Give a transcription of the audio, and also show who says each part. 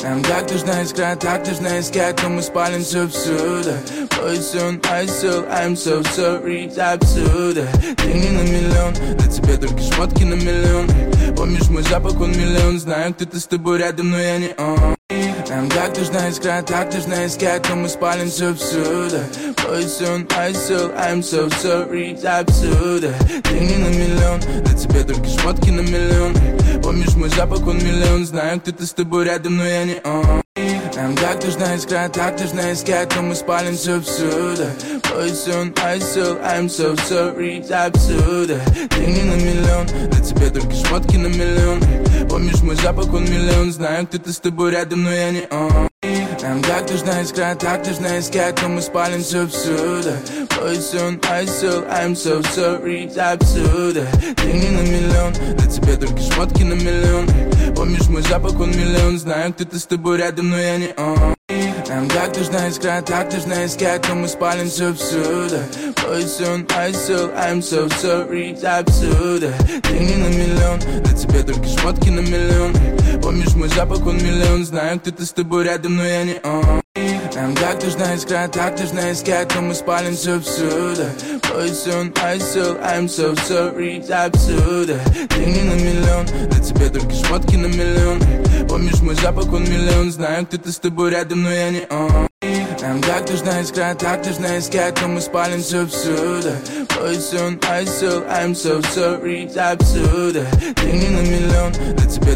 Speaker 1: Нам так нужна искра, так нужна искать, но мы спалим все всюду. Poison, ISIL, I'm so sorry, отсюда. Деньги на миллион, на тебе только шмотки на миллион. Помнишь мой запах, он миллион. Знаю, кто-то с тобой рядом, но я не он. Нам так нужна искра, так нужна искать, но мы спалим все всюду. Poison, ISIL, I'm so sorry, отсюда. Деньги на миллион, на тебе только шмотки на миллион. Помнишь мой запах, он миллион. Знаю, кто-то с тобой рядом, но я не он. Нам так нужна искра, так нужна искать, но мы спалим все всюду. Poison, ISIL, I'm so sorry, отсюда. Деньги на миллион, на тебе только шмотки на миллион. Помнишь мой запах, он миллион. Знаю, кто-то с тобой рядом, но я не он. Нам так нужна искра, так нужна искать, но мы спалим все всюду. Poison, ISIL, I'm so sorry, отсюда. Деньги на миллион, на тебе только шмотки на миллион. Помнишь мой запах, он миллион. Знаю, кто-то с тобой рядом, но я не он. Нам так нужна искра, так нужна искать, но мы спалим все всюду. Poison, ISIL, I'm so sorry, отсюда. Деньги на миллион, на тебе только шмотки на миллион. Помнишь мой запах, он миллион. Знаю, кто-то с тобой рядом, но я не он. Нам так нужна искра, так нужна искать, но мы спалим все всюду. Poison, ISIL, I'm so sorry, отсюда. Деньги на миллион, на тебе только шмотки на миллион. Помнишь мой запах, он миллион. Знаю, кто-то с тобой рядом, но я не он. Нам так нужна искра, так нужна искать, но мы спалим все всюду. Poison, ISIL, I'm so sorry, отсюда. Деньги на миллион, на тебе